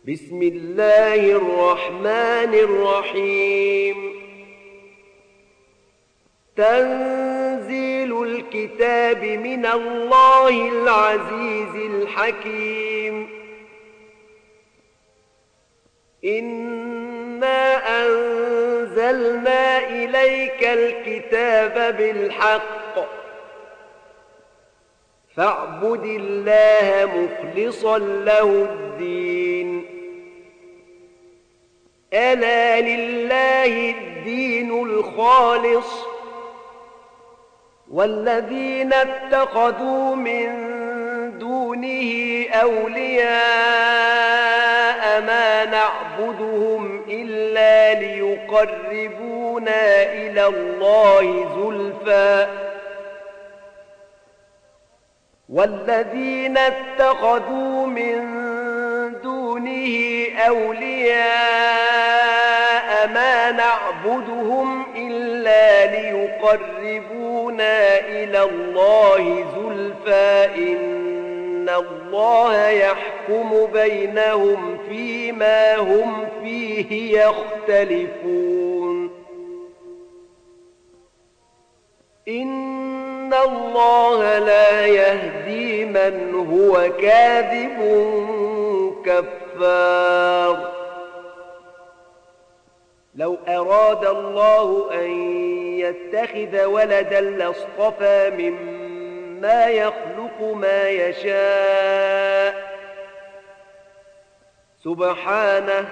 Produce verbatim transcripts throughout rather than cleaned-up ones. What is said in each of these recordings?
بسم الله الرحمن الرحيم. تنزيل الكتاب من الله العزيز الحكيم. إنا أنزلنا إليك الكتاب بالحق فاعبد الله مخلصا له الدين. ألا لله الدين الخالص والذين اتخذوا من دونه أولياء ما نعبدهم إلا ليقربونا إلى الله زلفى والذين اتخذوا من دونه أولياء ما نعبدهم إلا ليقربونا إلى الله زلفى إن الله يحكم بينهم فيما هم فيه يختلفون. إن الله لا يهدي من هو كاذب كفار. لو أراد الله أن يتخذ ولدا لاصطفى مما يخلق ما يشاء سبحانه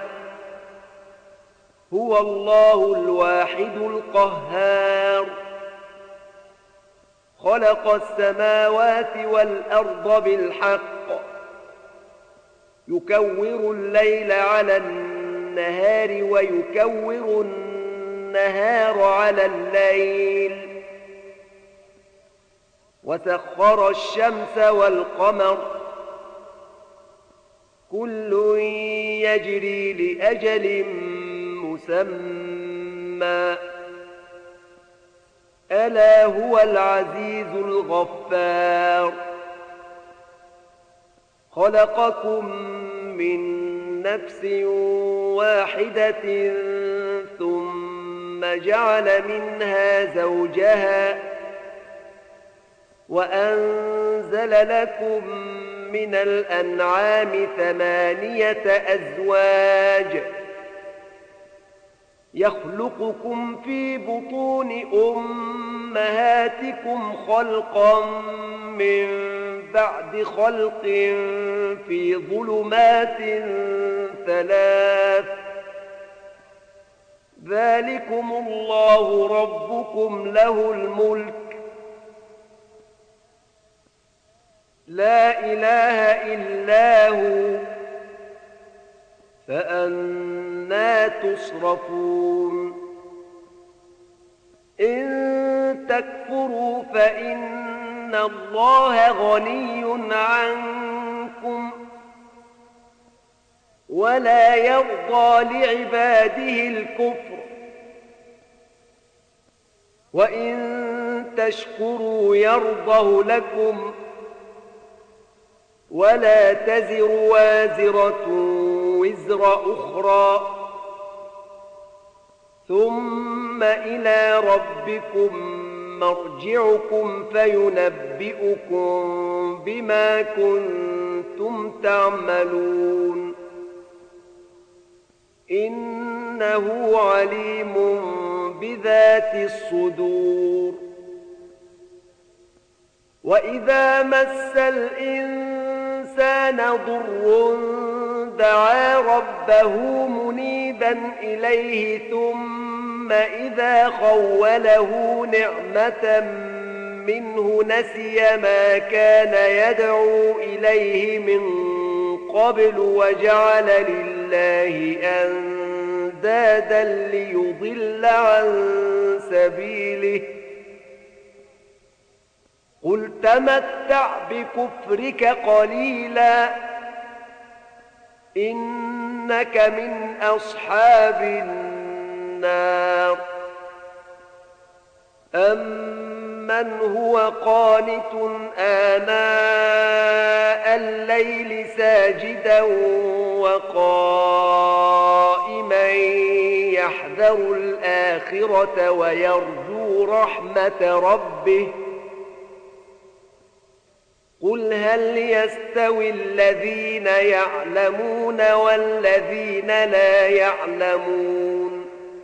هو الله الواحد القهار. خلق السماوات والأرض بالحق يكور الليل على النهار ويكور النهار على الليل وسخر الشمس والقمر كل يجري لأجل مسمى ألا هو العزيز الغفار. خلقكم من نفس واحدة ثم جعل منها زوجها وأنزل لكم من الأنعام ثمانية أزواج يخلقكم في بطون أمهاتكم خلقا من بعد خلق في ظلمات ثلاث ذلكم الله ربكم له الملك لا إله إلا هو فأنى تصرفون. إن تكفروا فإن الله غني عنكم ولا يرضى لعباده الكفر وإن تشكروا يرضه لكم ولا تزر وازرة وزر أخرى ثم إلى ربكم مرجعكم فينبئكم بما كنتم تعملون إنه عليم بذات الصدور. وإذا مس الإنسان ضر دعا ربه منيبا إليه ثم إذا خوله نعمة منه نسي ما كان يدعو إليه من قبل وجعل لله أندادا ليضل عن سبيله قل تمتع بكفرك قليلا إنك من أصحاب النار. أما من هو قانت آناء الليل ساجدا وقائما يحذر الآخرة ويرجو رحمة ربه قل هل يستوي الذين يعلمون والذين لا يعلمون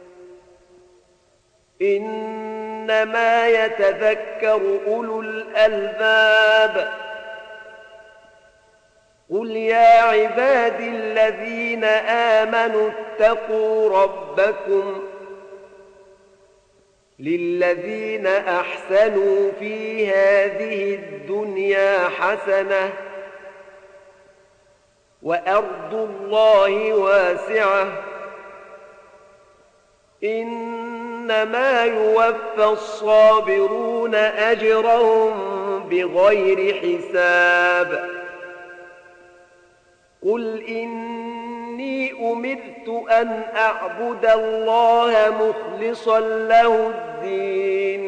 إنما يتذكر أولو الألباب قل يا عبادي الذين آمنوا اتقوا ربكم للذين أحسنوا في هذه الدنيا حسنة وأرض الله واسعة إنما يوفى الصابرون أجرهم بغير حساب قل إني أمرت أن أعبد الله مخلصا له الدين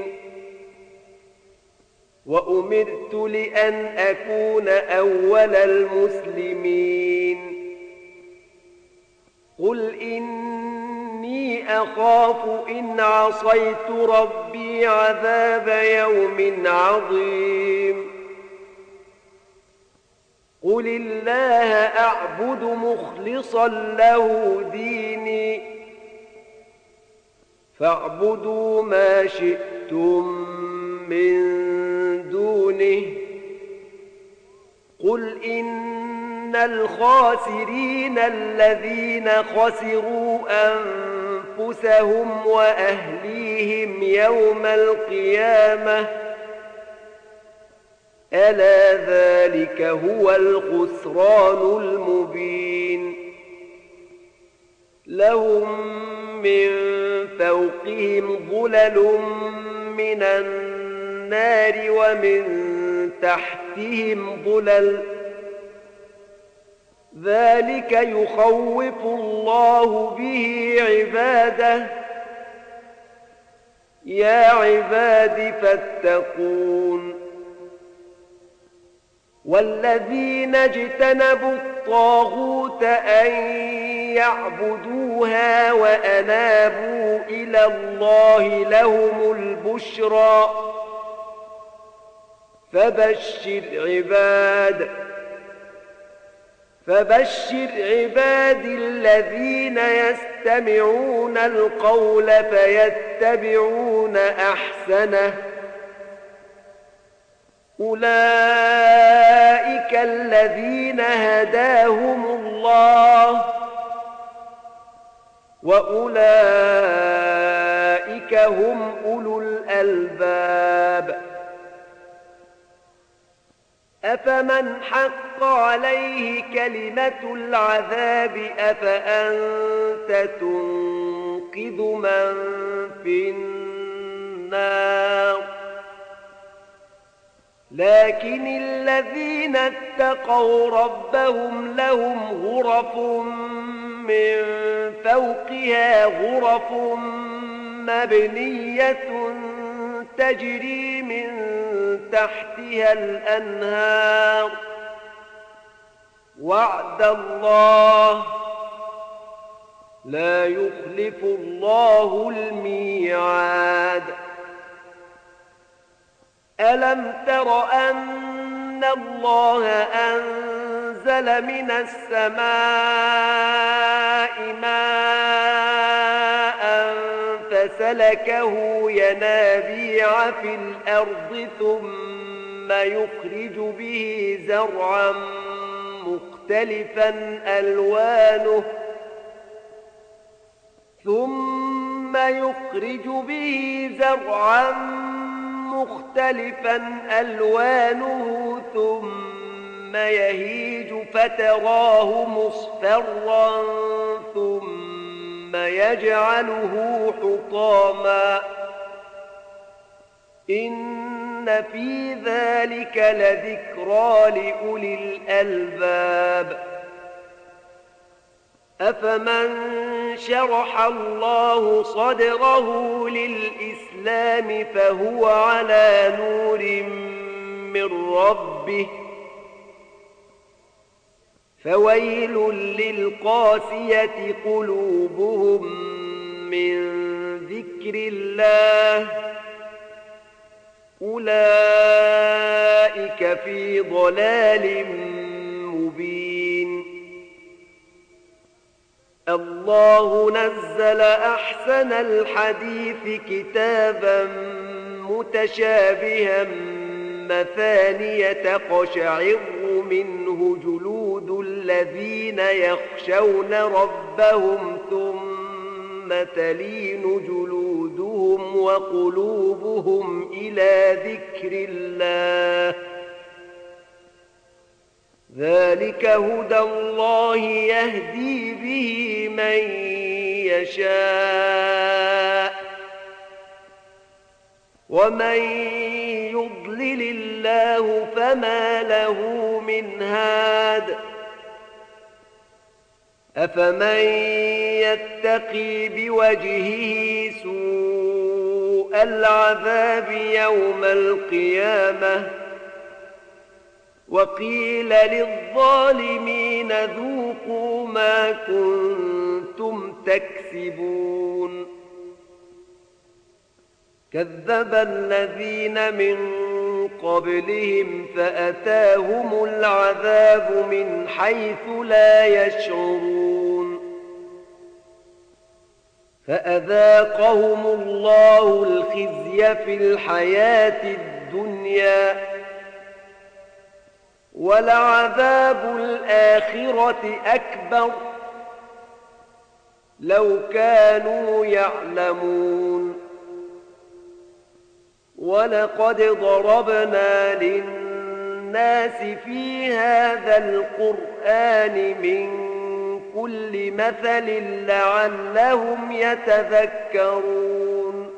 وأمرت لأن أكون أول المسلمين قل إني أخاف إن عصيت ربي عذاب يوم عظيم قل الله أعبد مخلصا له ديني فاعبدوا ما شئتم من دونه قل إن الخاسرين الذين خسروا أنفسهم وأهليهم يوم القيامة ألا ذلك هو الخسران المبين لهم من فوقهم ظلل من النار ومن تحتهم ظلل ذلك يخوف الله به عباده يا عباد فاتقون والذين اجتنبوا الطاغوت أن يعبدوها وأنابوا إلى الله لهم البشرى فبشر عباد فبشر عباد الذين يستمعون القول فيتبعون أحسنه أولئك الذين هداهم الله وأولئك هم أولو الألباب أفمن حق عليه كلمة العذاب أفأنت تنقذ من في النار لكن الذين اتقوا ربهم لهم غرف من فوقها غرف مبنية تجري من تحتها الأنهار وعد الله لا يخلف الله الميعاد ألم تر أن الله أنزل من السماء ماء فسلكه ينابيع في الأرض ثم يخرج به زرعا مختلفا ألوانه ثم يخرج به زرعا مختلفا ألوانه ثم يهيج فتراه مصفرا ثم يجعله حطاما إن في ذلك لذكرى لأولي الألباب أفمن شرح الله صدره للإسلام فهو على نور من ربه فويل للقاسية قلوبهم من ذكر الله أولئك في ضلال مبين. الله نزل أحسن الحديث كتابا متشابها مثانية تقشعر منه جلود الذين يخشون ربهم ثم تلين جلودهم وقلوبهم إلى ذكر الله ذلك هدى الله يهدي به من يشاء ومن يضلل الله فما له من هاد أفمن يتقي بوجهه سوء العذاب يوم القيامة وقيل للظالمين ذوقوا ما كنتم تكسبون. كذب الذين من قبلهم فأتاهم العذاب من حيث لا يشعرون فأذاقهم الله الخزي في الحياة الدنيا ولعذاب الآخرة أكبر لو كانوا يعلمون. ولقد ضربنا للناس في هذا القرآن من كل مثل لعلهم يتذكرون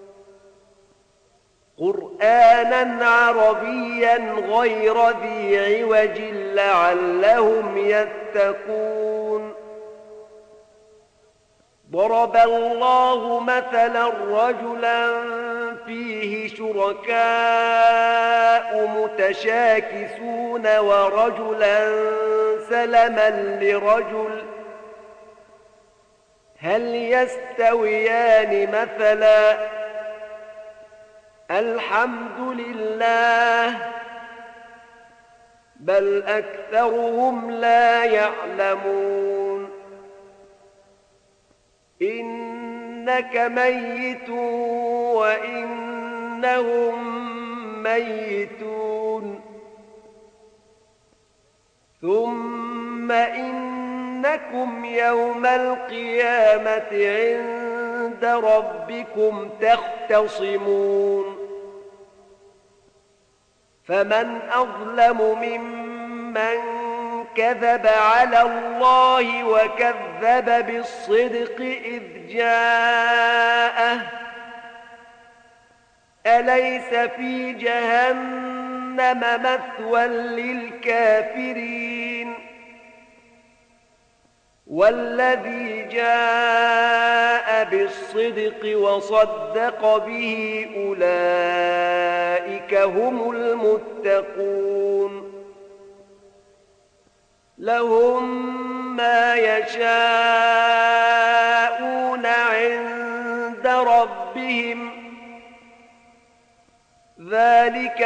قرآنا عربيا غير ذي عوج لعلهم يتقون. ضرب الله مثلا رجلا فيه شركاء متشاكسون ورجلا سلما لرجل هل يستويان مثلا الحمد لله بل أكثرهم لا يعلمون. إنك ميت وإنهم ميتون ثم إنكم يوم القيامة عند ربكم تختصمون. فمن أظلم ممن كذب على الله وكذب بالصدق إذ جاءه أليس في جهنم مثوى للكافرين والذي جاء بالصدق وصدق به أولئك هم المتقون. لهم ما يشاءون عند ربهم ذلك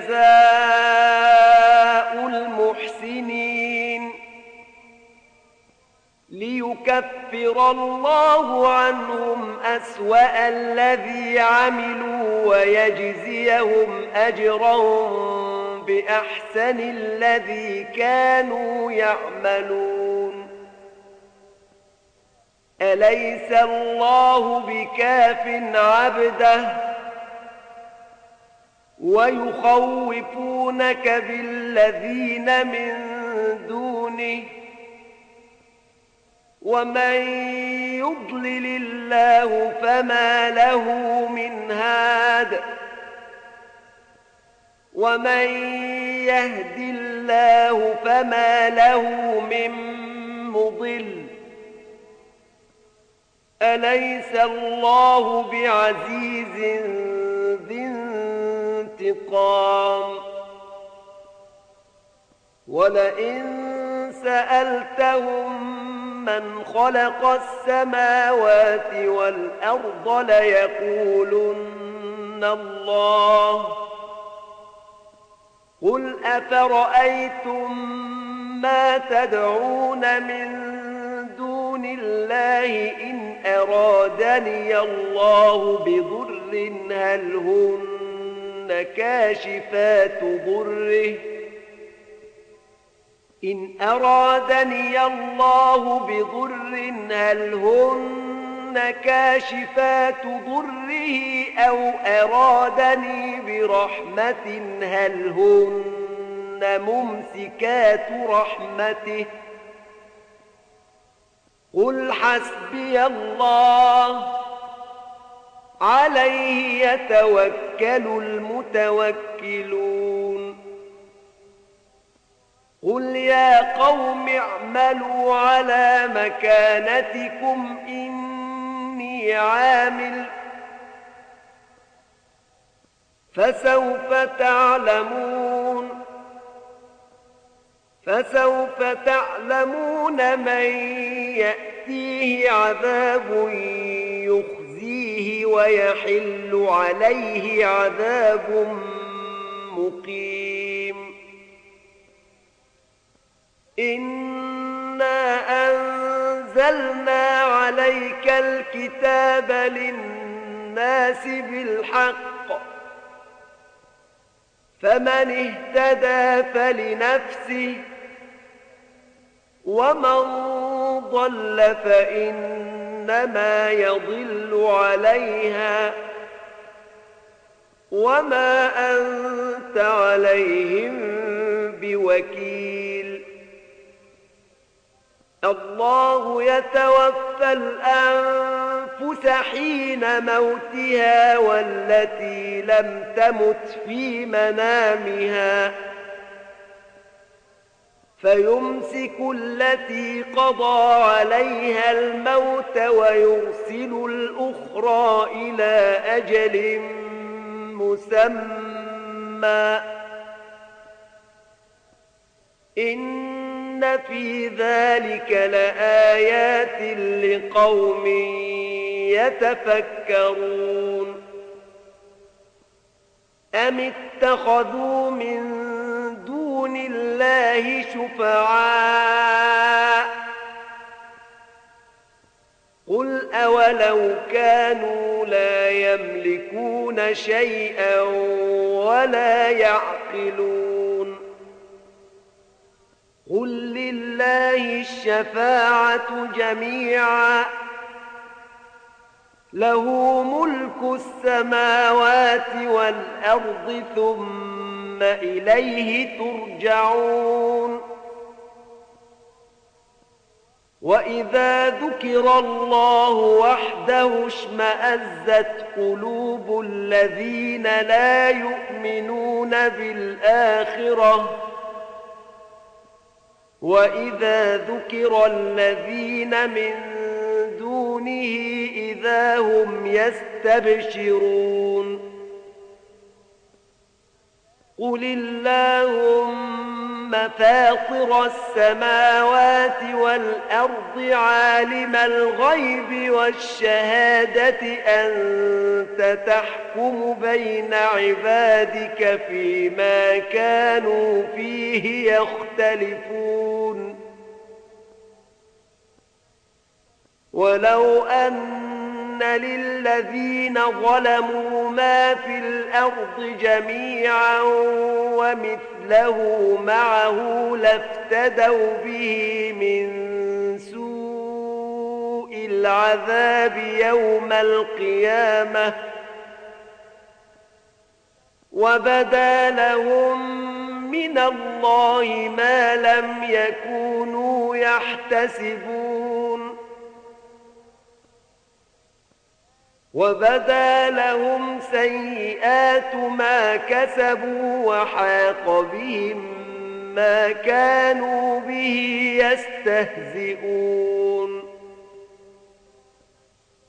جزاء المحسنين ليكفر الله عنهم أسوأ الذي عملوا ويجزيهم أجرهم بأحسن الذي كانوا يعملون. أليس الله بكاف عبده ويخوفونك بالذين من دونه ومن يضلل الله فما له من هاد ومن يهد الله فما له من مضل أليس الله بعزيز ذي انتقام ولئن سألتهم من خلق السماوات والأرض ليقولن الله قل أفرأيتم ما تدعون من دون الله إن أرادني الله بضر هل هن كاشفات ضره إن أرادني الله بضر هل هن كاشفات ضره أو أرادني برحمة هل هن ممسكات رحمته قل حسبي الله عليه يتوكل المتوكلون قل يا قوم اعملوا على مكانتكم إني عامل فسوف تعلمون فسوف تعلمون من يأتيه عذاب يخزيه ويحل عليه عذاب مقيم إنا أنزلنا عليك الكتاب للناس بالحق فمن اهتدى فلنفسه ومن ضل فإنما يضل عليها وما أنت عليهم بوكيل الله يتوفى الأنفس حين موتها والتي لم تمت في منامها فيمسك التي قضى عليها الموت ويرسل الأخرى إلى أجل مسمى إن في ذلك لآيات لقوم يتفكرون أم اتخذوا من دون الله شفعاء قل أولو كانوا لا يملكون شيئا ولا يعقلون قل لله الشفاعة جميعا له ملك السماوات والأرض ثم إليه ترجعون وإذا ذكر الله وحده اشمأزت قلوب الذين لا يؤمنون بالآخرة وإذا ذكر الذين من دونه إذا هم يستبشرون قل اللهم فاطر السماوات والأرض عالم الغيب والشهادة أنت تحكم بين عبادك فيما كانوا فيه يختلفون ولو أن للذين ظلموا ما في الأرض جميعا ومثله معه لافتدوا به من سوء العذاب يوم القيامة وبدا لهم من الله ما لم يكونوا يحتسبون وبدا لهم سيئات ما كسبوا وحاق بهم ما كانوا به يستهزئون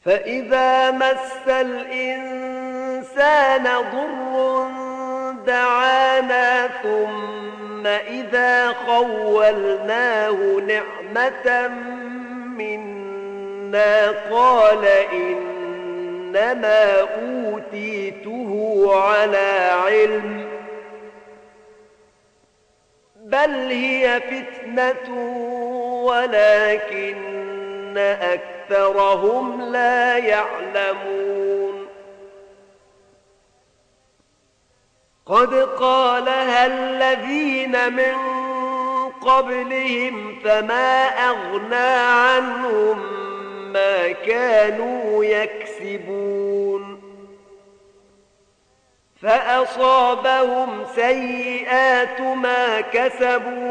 فإذا مس الإنسان ضر دعانا ثم إذا خولناه نعمة منا قال إنما أوتيته على علم بل هي فتنة ولكن أكثرهم لا يعلمون قد قالها الذين من قبلهم فما أغنى عنهم ما كانوا يكسبون فأصابهم سيئات ما كسبوا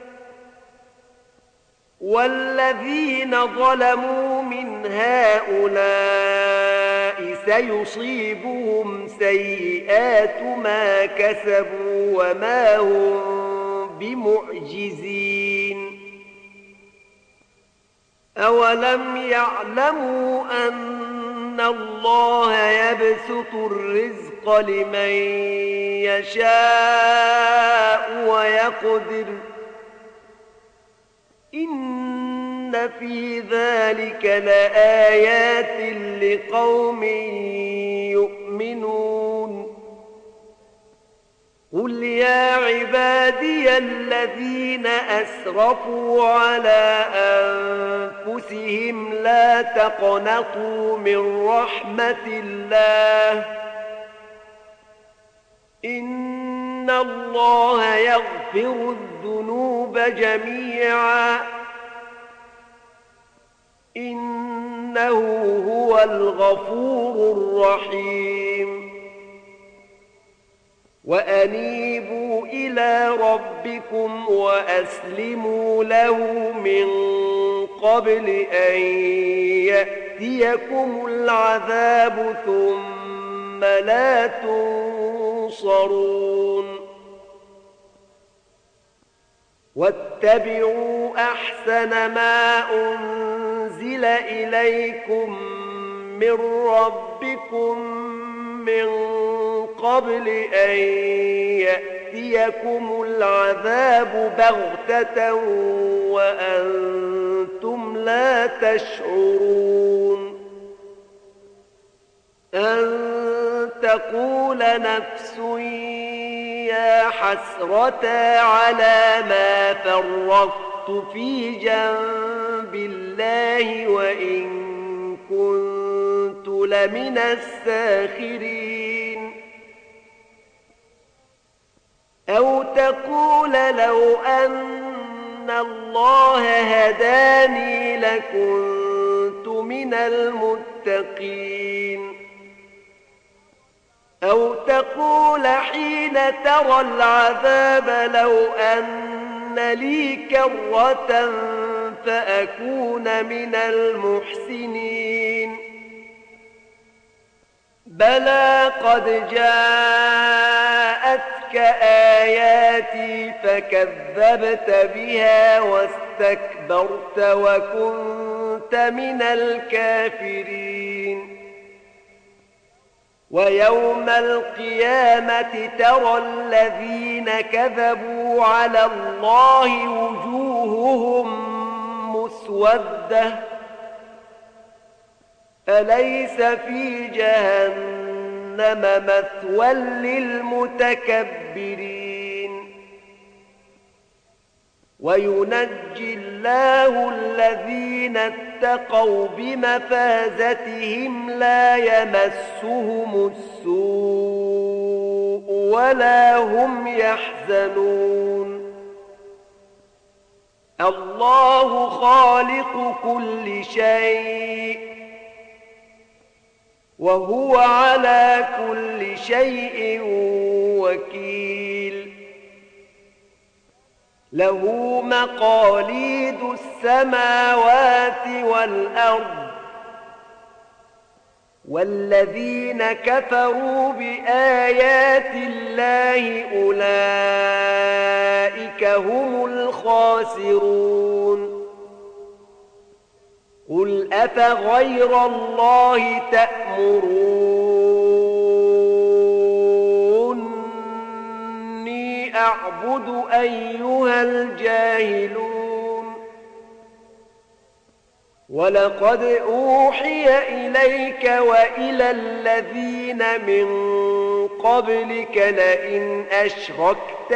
والذين ظلموا من هؤلاء سيصيبهم سيئات ما كسبوا وما هم بمعجزين أولم يعلموا أن الله يبسط الرزق لمن يشاء ويقدر إن في ذلك لآيات لقوم يؤمنون قل يا عبادي الذين أسرفوا على أنفسهم لا تقنطوا من رحمة الله إن الله يغفر الذنوب جميعا إنه هو الغفور الرحيم وأنيبوا إلى ربكم وأسلموا له من قبل أن يأتيكم العذاب ثم لا تنصرون واتبعوا أحسن ما أنزل إليكم من ربكم من قبل أن يأتيكم العذاب بغتة وأنتم لا تشعرون أن تقول نفس يا حسرة على ما فرطت في جنب الله وإن كنت لمن الساخرين أو تقول لو أن الله هداني لكنت من المتقين أو تقول حين ترى العذاب لو أن لي كرة فأكون من المحسنين بلى قد جاءتك آياتي فكذبت بها واستكبرت وكنت من الكافرين ويوم القيامة ترى الذين كذبوا على الله وجوههم مسودة أليس في جهنم مثوى للمتكبرين وينجي الله الذين اتقوا بمفازتهم لا يمسهم السوء ولا هم يحزنون الله خالق كل شيء وهو على كل شيء وكيل له مقاليد السماوات والأرض والذين كفروا بآيات الله أولئك هم الخاسرون قل أفغير الله تأمروني أعبد أيها الجاهلون ولقد أوحي إليك وإلى الذين من قبلك لئن أشركت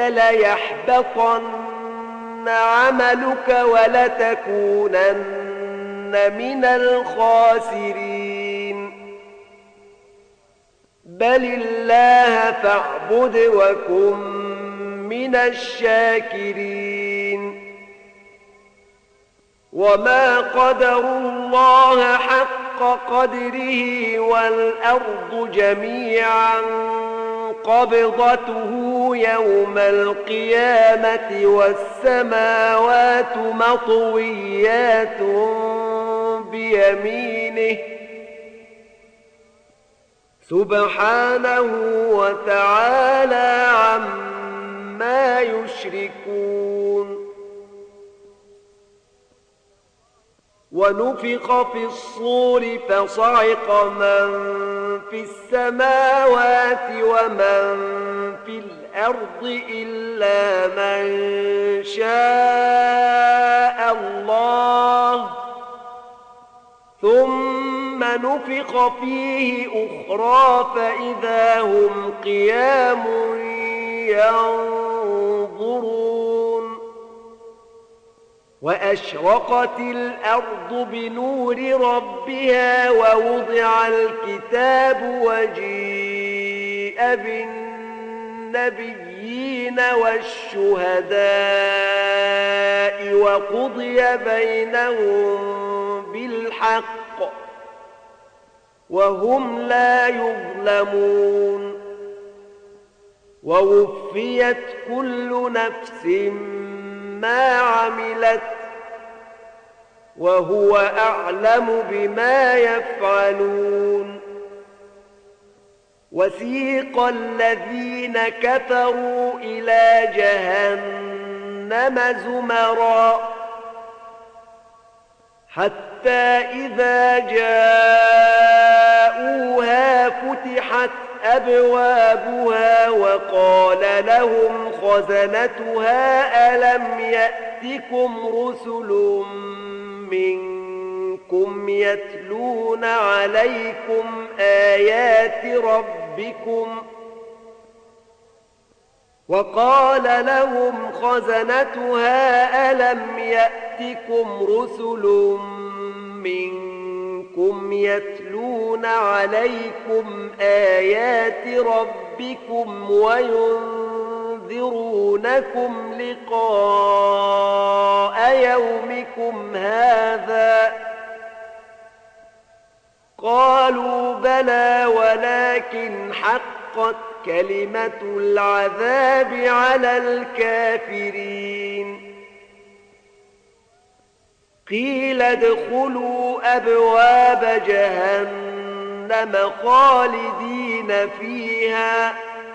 ليحبطن عملك ولتكونن من الخاسرين بل الله فاعبد وكن من الشاكرين وما قدروا الله حق قدره والأرض جميعا قبضته يوم القيامة والسماوات مطويات بيمينه سبحانه وتعالى عما يشركون ونفخ في الصور فصعق من في السماوات ومن في الأرض إلا من شاء الله ثم نفخ فيه أخرى فإذا هم قيام ينظرون وأشرقت الأرض بنور ربها ووضع الكتاب وجيء بالنبيين والشهداء وقضي بينهم بالحق وهم لا يظلمون ووفيت كل نفس ما عملت وهو أعلم بما يفعلون وسيق الذين كفروا إلى جهنم زمرا حتى إذا جاءوها فتحت أبوابها وقال لهم خزنتها ألم يأتكم رسل منكم يتلون عليكم آيات ربكم وقال لهم خزنتها ألم يأتكم رسل منكم يتلون عليكم آيات ربكم وينذرونكم لقاء يومكم هذا قالوا بلى ولكن حقت كلمة العذاب على الكافرين قيل ادخلوا أبواب جهنم خالدين فيها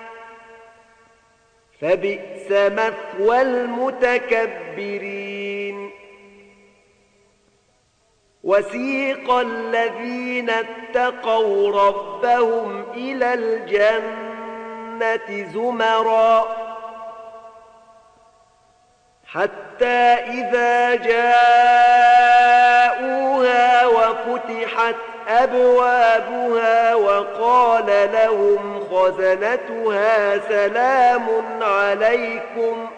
فبئس مثوى المتكبرين وسيق الذين اتقوا ربهم إلى الجنة زمرا حتى إذا جاءوها وفتحت أبوابها وقال لهم خزنتها سلام عليكم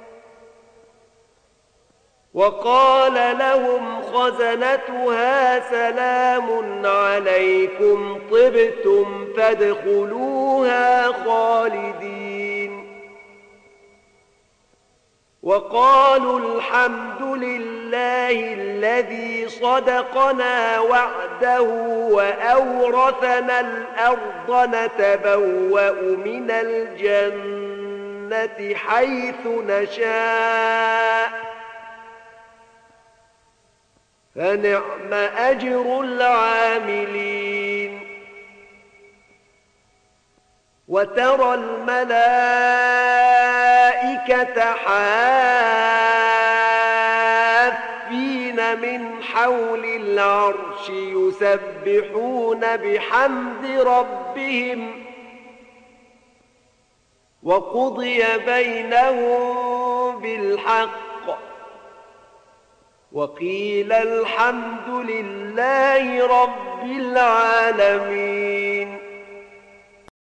وقال لهم خزنتها سلام عليكم طبتم فادخلوها خالدين وقالوا الحمد لله الذي صدقنا وعده وأورثنا الأرض نتبوأ من الجنة حيث نشاء فنعم أجر العاملين وترى الملائكة حافين من حول العرش يسبحون بحمد ربهم وقضي بينهم بالحق وقيل الحمد لله رب العالمين.